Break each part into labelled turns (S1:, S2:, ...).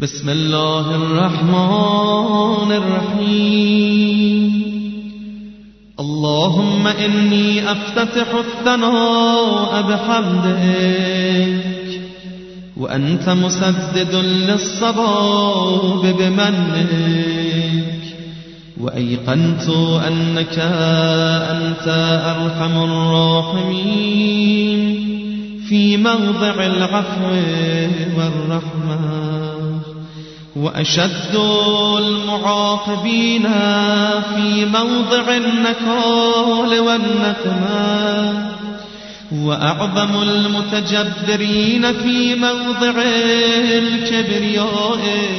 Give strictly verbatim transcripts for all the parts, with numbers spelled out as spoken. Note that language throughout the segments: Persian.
S1: بسم الله الرحمن الرحيم. اللهم إني أفتتح الثناء بحمدك وأنت مسدد للصواب بمنك، وأيقنت أنك أنت أرحم الراحمين في موضع العفو والرحمة، وأشد المعاقبين في موضع النكال والنقمة، وأعظم المتجبرين في موضع الكبرياء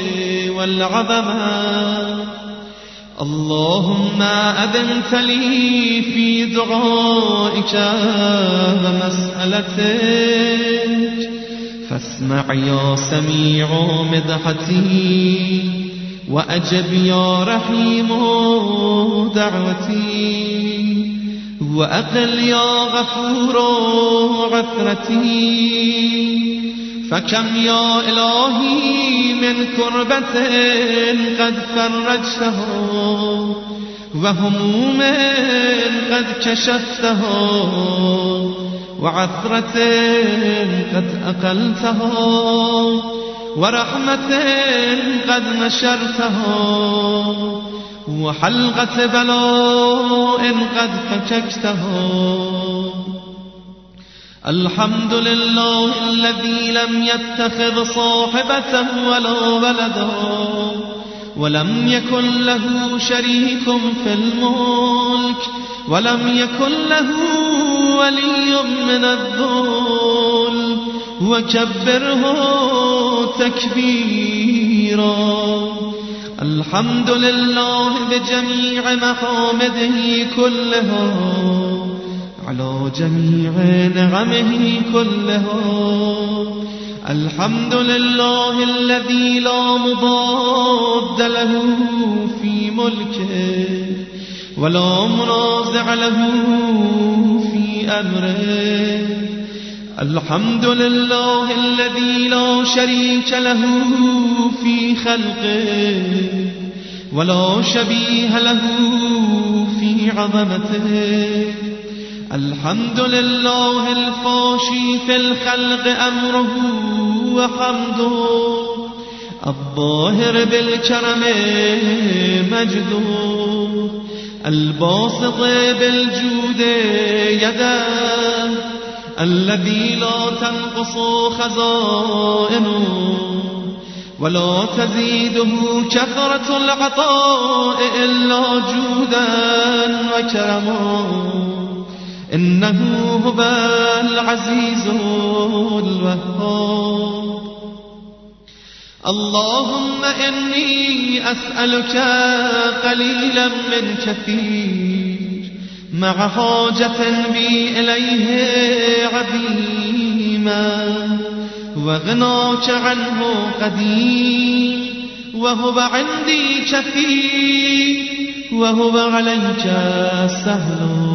S1: والعظمة. اللهم أذنت لي في دعائك ومسألتك، فاسمع يا سميع مدحتي، وأجب يا رحيم دعوتي، وأقل يا غفور عثرتي. فكم يا إلهي من كربة قد فرجته، وهموم قد كشفته، وعثرة قد أقلته، ورحمة قد نشرته، وحلقة بلاء قد فككته. الحمد لله الذي لم يتخذ صاحبة ولا ولدا، ولم يكن له شريك في الملك، ولم يكن له ولي من الذل، وكبره تكبيرا. الحمد لله بجميع محامده كلها، على جميع نعمه كلها. الحمد لله الذي لا مضاد له في ملكه، ولا منازع له في أمره. الحمد لله الذي لا شريك له في خلقه، ولا شبيه له في عظمته. الحمد لله الفاشي في الخلق أمره وحمده، الظاهر بالكرم مجده، الباسط بالجود يده، الذي لا تنقص خزائنه، ولا تزيده كثرة العطاء إلا جودا وكرما. إنه هو العزيز الوهاب. اللهم إني أسألك قليلا من كثير، مع حاجة بي إليه عظيما، وغناك عنه قدير، وهو عندي كثير، وهو عليك سهل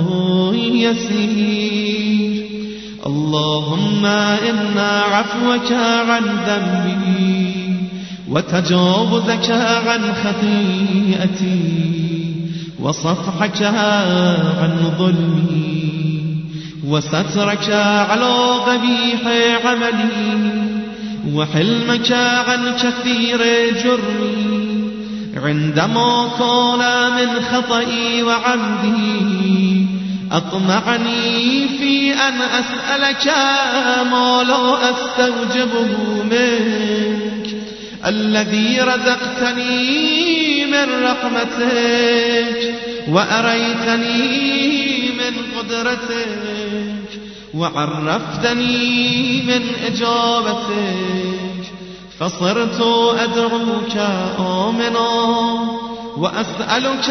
S1: يسير. اللهم إن عفوك عن ذنبي، وتجاوزك عن خطيئتي، وصفحك عن ظلمي، وسترك على قبيح عملي، وحلمك عن كثير جرمي. عندما كان من خطئي وعمدي، أطمعني في أن أسألك ما لا أستوجبه منك، الذي رزقتني من رحمتك، وأريتني من قدرتك، وعرفتني من إجابتك، فصرت أدعوك آمنا، وأسألك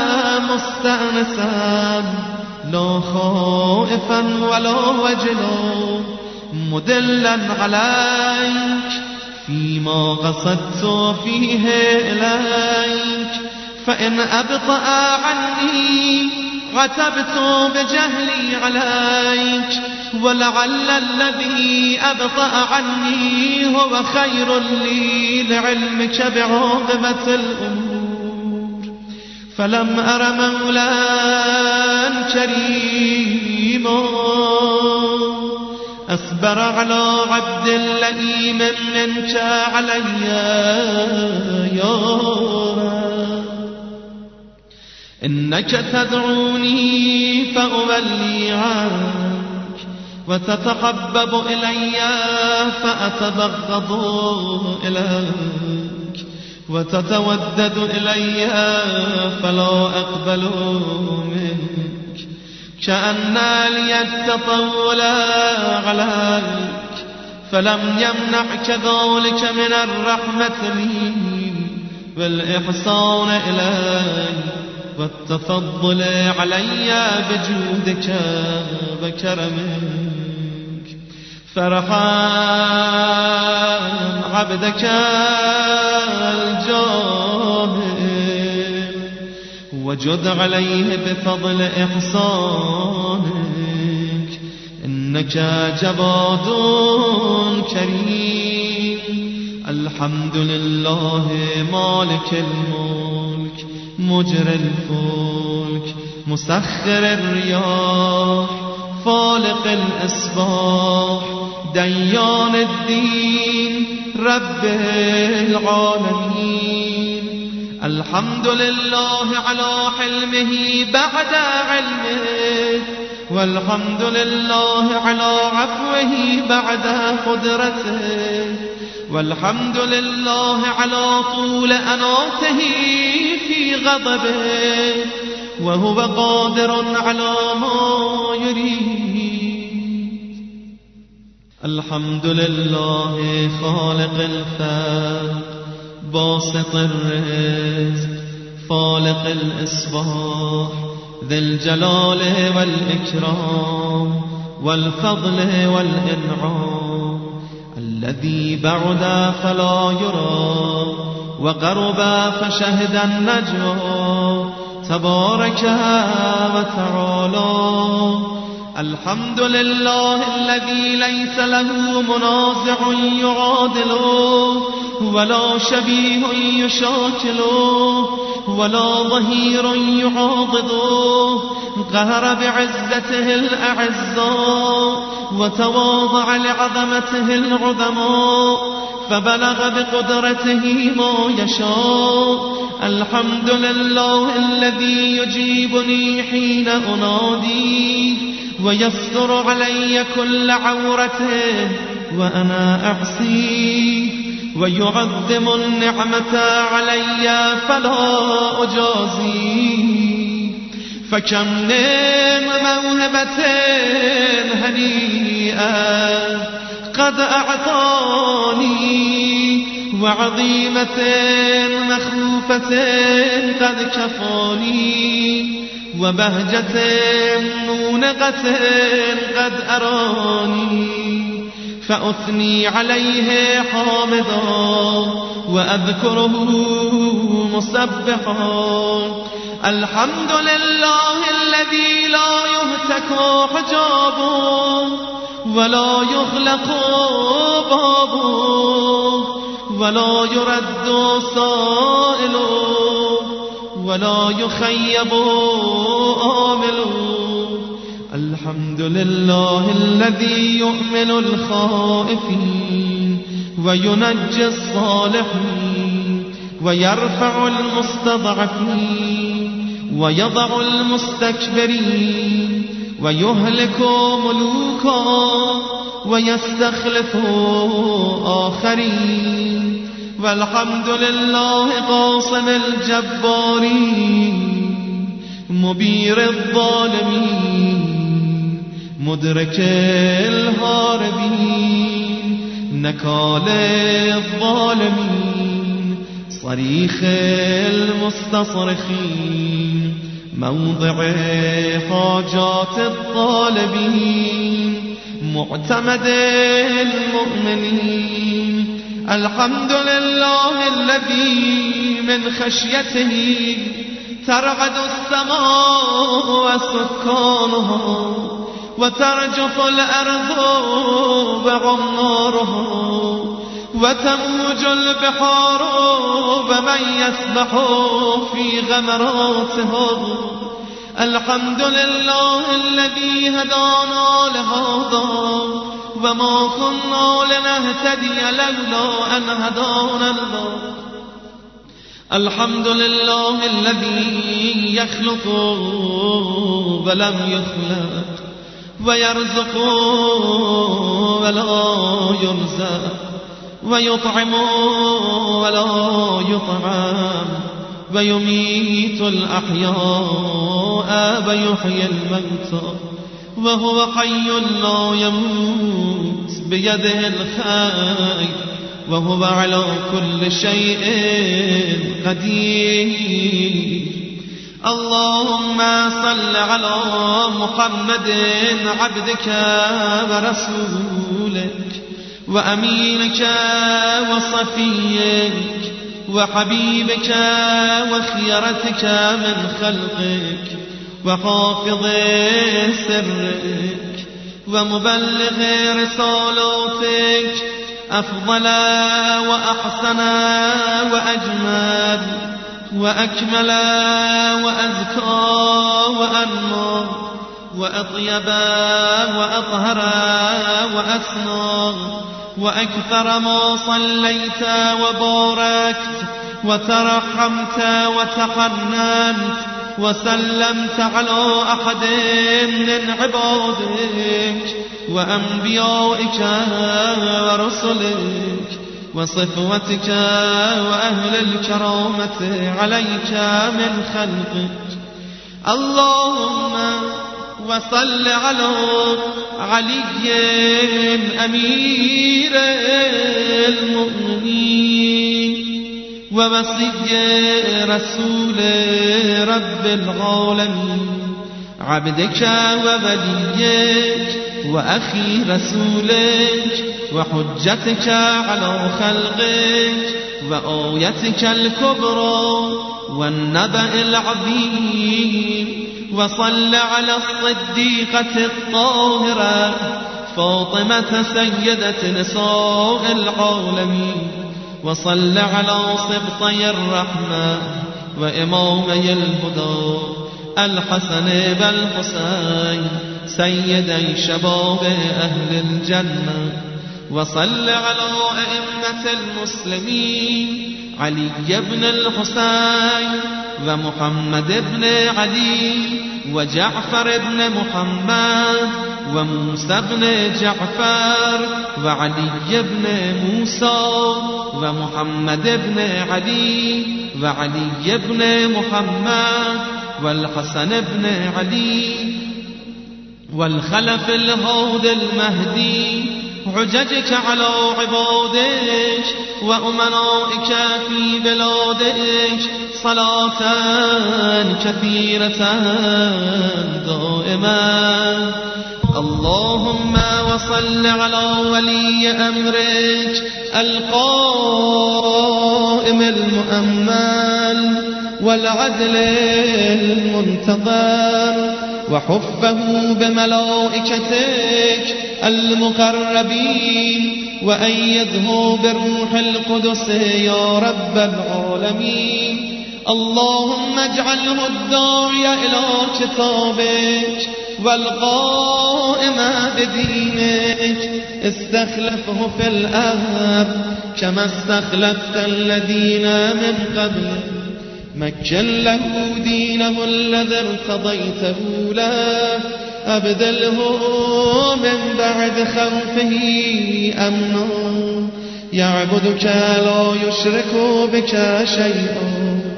S1: مستأنسا، لا خائفا ولا وجلا، مدلا عليك فيما قصدت فيه إليك. فإن أبطأ عني عتبت بجهلي عليك، ولعل الذي أبطأ عني هو خير لي لعلمك بعاقبة الأمور، فلم أر مولا كريما أصبر على عبد لئيم منك علي يا رب. إنك تدعوني فأولي عنك، وتتحبب إلي فأتبغض إليك، وتتودد إلي فلا أقبل منك، كأن لي التطول عليك، فلم يمنعك ذلك من الرحمة لي والإحسان إلي والتفضل علي بجودك وكرمك. فارحم عبدك الجاهل وجد عليه بفضل إحسانك، إنك جواد كريم. الحمد لله مالك الملك مجري الفلك مسخر الرياح فالق الأصباح ديان الدين رب العالمين. الحمد لله على حلمه بعد علمه، والحمد لله على عفوه بعد قدرته، والحمد لله على طول أناته في غضبه، وهو قادر على ما يريد. الحمد لله خالق الخلق باسط الرزق فالق الإصباح ذي الجلال والإكرام والفضل والإنعام، الذي بعد فلا يرى وقرب فشهد النجوى تبارك وتعالى. الحمد لله الذي ليس له منازع يعادله، ولا شبيه يشاكله، ولا ظهير يعاضده. قهر بعزته الأعزاء وتواضع لعظمته العظماء، فبلغ بقدرته ما يشاء. الحمد لله الذي يجيبني حين أناديه، ويستر علي كل عورته وأنا أعصيه، ويعظم النعمة علي فلا أجازيه. فكم من موهبة هنيئة قد أعطاني، وعظيمة مخوفة قد كفاني، وبهجة مونقة قد أراني. فأثني عليه حامدا وأذكره مسبحا. الحمد لله الذي لا يهتك حجابه ولا يغلق بابه، ولا يرد سائله ولا يخيب آمله. الحمد لله الذي يؤمن الخائفين وينجي الصالحين، ويرفع المستضعفين ويضع المستكبرين، ويهلك ملوكا ويستخلف آخرين. والحمد لله قاصم الجبارين مبير الظالمين مدرك الهاربين نكال الظالمين صريخ المستصرخين موضع حاجات الطالبين معتمد المؤمنين. الحمد لله الذي من خشيته ترعد السماء وسكانها وترجف الأرض وعمارها وتموج البحار ومن يسبح في غمراتها. الحمد لله الذي هدانا لهذا وما كنا لنهتدي لولا أن هدانا الله. الحمد لله الذي يخلق ولم يخلق ويرزق ولا يرزق ويطعم ولا يطعم ويميت الأحياء ويحيي الموتى وهو حي لا يموت بيده الخير وهو على كل شيء قدير. اللهم صل على محمد عبدك ورسولك وأمينك وصفيك وحبيبك وخيرتك من خلقك وحافظ سرك ومبلغ رسالاتك أفضل وأحسن وأجمل وأكمل وأزكى وأنمى وأطيب وأطهر وأسنى وأكثر ما صليت وباركت وترحمت وتحننت وسلمت على أحد من عبادك وأنبيائك ورسلك وصفوتك وأهل الكرامة عليك من خلقك. اللهم وصل على علي أمير المؤمنين ووصي رسول رب العالمين عبدك ووليك وأخي رسولك وحجتك على خلقك وآيتك الكبرى والنبأ العظيم. وصل على الصديقة الطاهرة فاطمة سيدة نساء العالمين. وصل على سبطي الرحمة وإمامي الهدى الحسن والحسين سيدي شباب أهل الجنة. وصل على أئمة المسلمين علي بن الحسين ومحمد بن علي وجعفر بن محمد وموسى بن جعفر وعلي بن موسى ومحمد بن علي وعلي بن محمد والحسن بن علي والخلف الهادي المهدي حججك على عبادك وأمنائك في بلادك صلاة كثيرة دائما. اللهم وصل على ولي أمرك القائم المؤمل والعدل المنتظر وحفه بملائكتك المقربين وأيده بروح القدس يا رب العالمين. اللهم اجعله الداعي إلى كتابك والقائم بدينك استخلفه في الأرض كما استخلفت الذين من قبله. مكن له دينه الذي ارتضيته له أبدله من بعد خوفه أمنا يعبدك لا يشرك بك شيئا.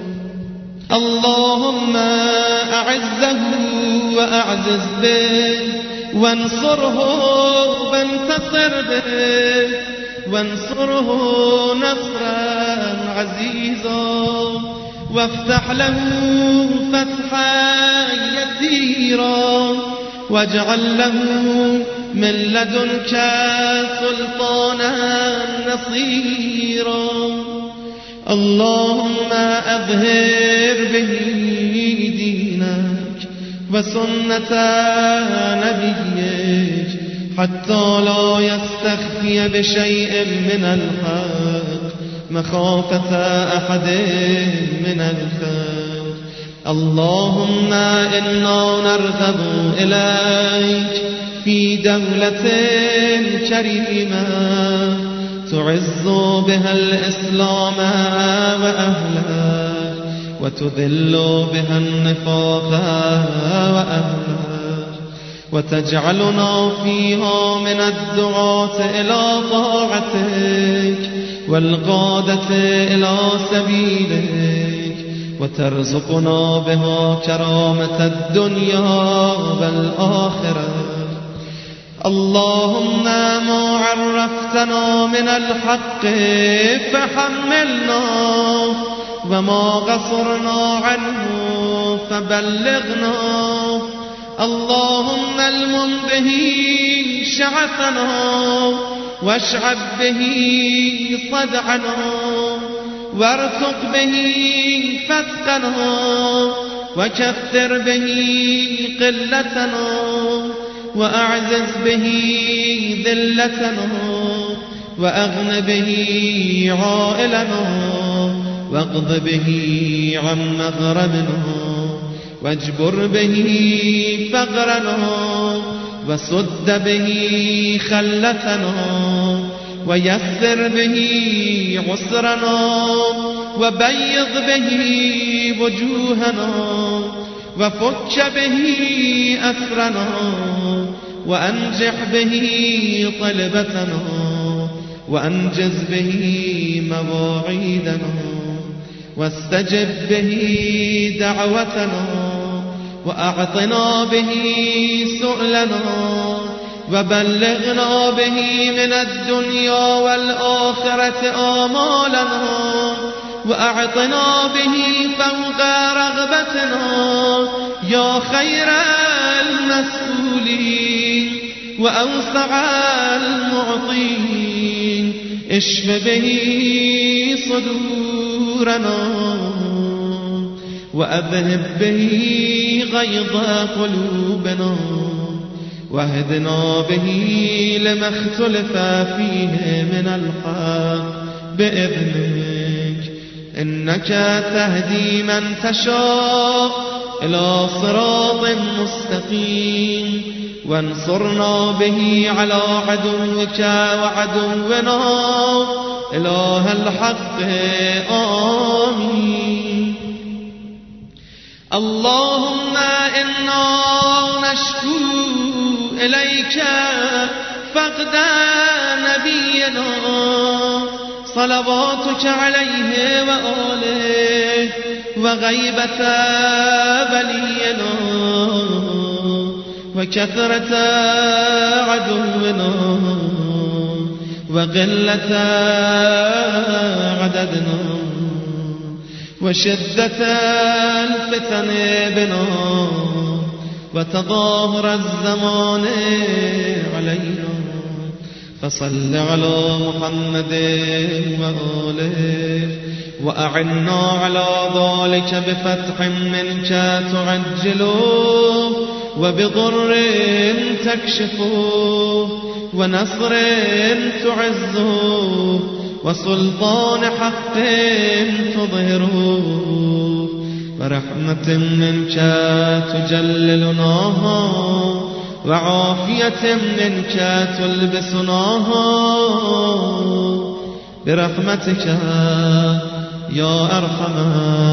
S1: اللهم أعزه وأعزز به وانصره وانتصر به وانصره نصرا عزيزا وافتح له فتحا يسيرا واجعل له من لدنك سلطانا نصيرا. اللهم أظهر به دينك وسنة نبيك حتى لا يستخفي بشيء من الحق مخافة أحد من الخلق. اللهم إنا نرغب إليك في دولة كريمة تعز بها الإسلام وأهله وتذل بها النفاق وأهله، وتجعلنا فيها من الدعاة إلى طاعتك والقادة إلى سبيلك، وترزقنا بها كرامة الدنيا والآخرة. اللهم ما عرفتنا من الحق فحملنا، وما قصرنا عنه فبلغنا. اللهم المم به شعثنا واشعب به صدعنا، وارتق به فتقنا، وكثر به قلتنا، وأعزز به ذلتنا، وأغن به عائلنا، واقض به عن مغربنا، واجبر به فقرنا، وسد به خلتنا، ويسر به عسرنا، وبيض به وجوهنا، وفك به أسرنا، وأنجح به طلبتنا، وأنجز به مواعيدنا، واستجب به دعوتنا، وأعطنا به سؤلنا، وبلغنا به من الدنيا والآخرة آمالنا، وأعطنا به فوق رغبتنا يا خير المسؤولين وأوسع المعطين. اشف به صدورنا، وأذهب به غيظ قلوبنا، واهدنا به لما اختلف فيه من الحق بإذنك، إنك تهدي من تشاء إلى صراط مستقيم. وانصرنا به على عدوك وعدونا إله الحق. آمين. اللهم إنا نشكو إليك فقد نبينا صلواتك عليه وآله، وغيبة ولينا، وكثرة عدونا، وقلة عددنا، وشدة الفتن بنا، وتظاهر الزمان علينا. فصل على محمد وآله، وأعنا على ذلك بفتح منك تعجله، وبضر تكشفه، ونصر تعزه، وسلطان حق تظهره، ورحمة منك تجللناها، وعافية منك تلبسناها، برحمتك يا أرحم